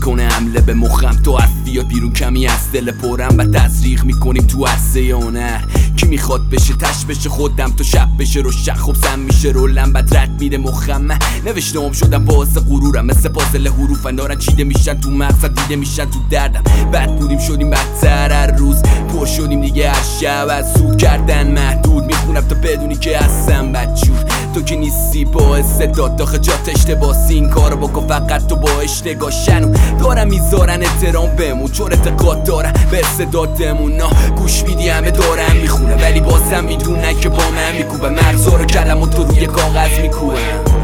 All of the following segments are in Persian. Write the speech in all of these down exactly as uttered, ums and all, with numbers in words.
میکنه حمله به مخم تو افیات بیرون کمی از دل پرم و تزریق میکنیم تو عرصه هنر کی میخواد بشه تش بشه خودم تو شب بشه رو شخ خب سم میشه رولم بعد رد میره مخم من نوشتم شدم باعث غرورم مثل پازل حروف دارن چیده میشن تو مقصد دیده میشن تو دردم بد بودیم شدیم بدتر هر روز پر شدیم دیگه هر شب از سود کردن محدود میخونم تا بدونی که هستم بدجور تو که نیستی باعث داد داخل جات اشتباسی این کارو بکن فقط تو با اشتگاه شنو دارم میذارن احترام بمون چون اعتقاد دارم به استعدادمون نا گوش میدی همه دارم میخونه ولی بازم میدونن که با من میکوبه مغزا رو کلمو تو روی کاغذ میکوبم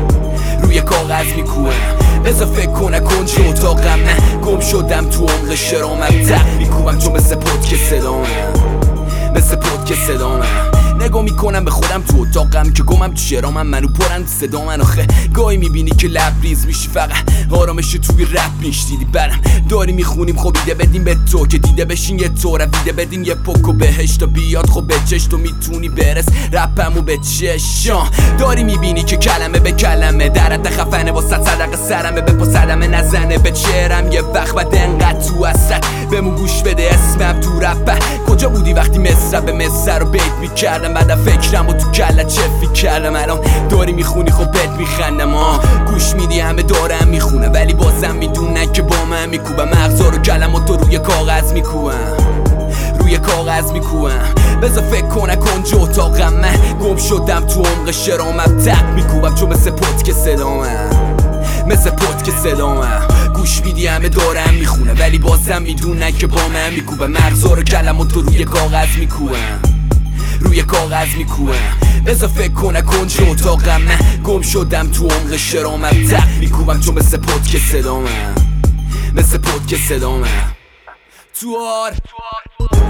روی کاغذ میکوبم بذار فکر کنه کنج اتاقم نه گم شدم تو عمق شرامم تق میکوبم چون مثل پد که صدامم مثل پد که صدامم نگاه میکنم به خودم تو اتاقم که گمم تو شرامم منو پرن صدا من آخه گاهی میبینی که لبریز میشی فقط آرامش توی رپ میشنیدی برم داری میخونیم خب ایده بدیم به تو که دیده بشین یه طوره ویده بدیم یه پکو بهش تا بیاد خب به چش تو میتونی برس رپمو به چشان داری میبینی که کلمه به کلمه درد خفنه با صد صدقه سرمه به پا صدمه نزنه به چهرم یه وقت بعد انقدر تو اصد بمون گوش بده اسمم تو رپ کجا بودی وقتی مصر به مصر رو بیت میکردم بعد فکرم و تو کلت چه فکر کردم الان داری میخونی خب بهت میخندم ها گوش میدی همه دارم میخونه ولی بازم میدونن که با من میکوبم مغزا رو کلمو تو روی کاغذ میکوبم روی کاغذ میکوبم بذار فکر کنه کنج اتاقم من گم شدم تو عمق شرامم تق میکوبم چون مثل پد که صدامم مثل پد که صدامم گوش میدی همه دارم میخونه ولی بازم میدونن که با من میکوبم مغزا رو کلمو تو روی کاغذ میکوبم روی کاغذ میکوبم بذار فکر کنه کنج اتاقم من گم شدم تو عمق شرامم تق میکوبم چون مثل پد که صدامم مثل پد که صدامم تو آر